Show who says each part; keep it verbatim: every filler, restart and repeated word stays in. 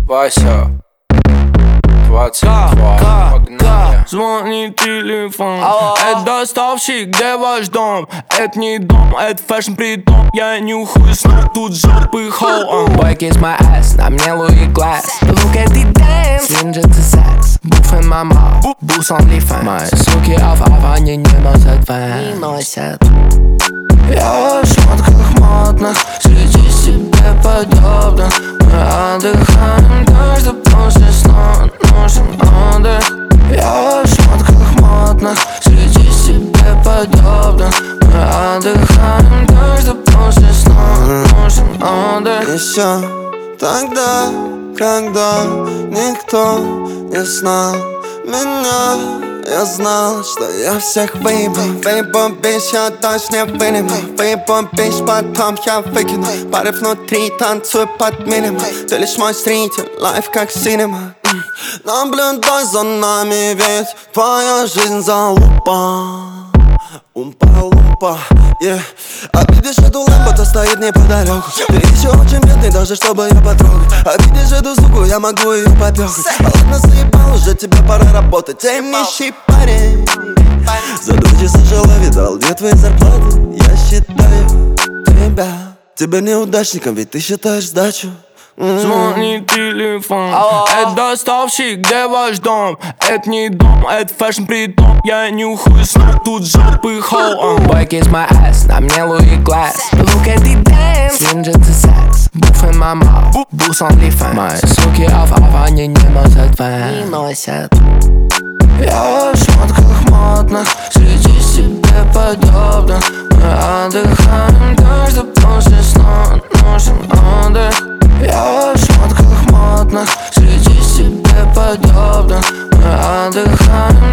Speaker 1: Вася, двадцать два, погнали.
Speaker 2: Звонит телефон. Это доставщик, где ваш дом? Это не дом, это фэшн притом. Я нюхаю снова тут жопы хоу.
Speaker 3: Boy, kiss my ass, на мне Louis Glass. Look at the dance, skin just a sex. Буф in my mouth, boost on the fan. Мои суки в Аване не носят фэн. Не носят. Я в шмотках модных, среди себе подобных. Мы отдыхаем, каждый после сна нужен отдых. Я в шмотках модных, среди себе подобных. Мы отдыхаем, каждый после сна нужен отдых.
Speaker 4: Еще тогда, когда никто не знал меня, я знал, что я всех выебал. Выебомбишь, я даже не выниму. Выебомбишь, потом я выкину. Пары внутри, танцую под минимум. Ты лишь мой зритель, лайф как синема. Наблюдай за нами, ведь твоя жизнь залупа. Умпа-лумпа, yeah. А видишь эту лампу, то стоит неподалеку. Ты еще очень бедный, даже чтобы ее потрогать. А видишь эту суку, я могу ее попёкать. А ладно, заебал, уже тебе пора работать. Эй, нищий парень, за два часа жила, видал, где твои зарплаты? Я считаю тебя, тебя неудачником, ведь ты считаешь сдачу.
Speaker 2: Звонит телефон. Это доставщик, где ваш дом? Это не дом, это фэшн притом. Я нюхаю снова тут жопы хоу.
Speaker 3: Boy, kiss my ass, на мне Louis Glass. Look at the dance, skin just a sex. Буф in my mouth, boost on the fan. Мои суки в Аване не носят фэн. Не носят. Я в шмотках модных, среди себе подобных. Мы отдыхаем, каждый после сна нужен отдых. Я в шмотках модных, среди себе подобных. Мы отдыхаем,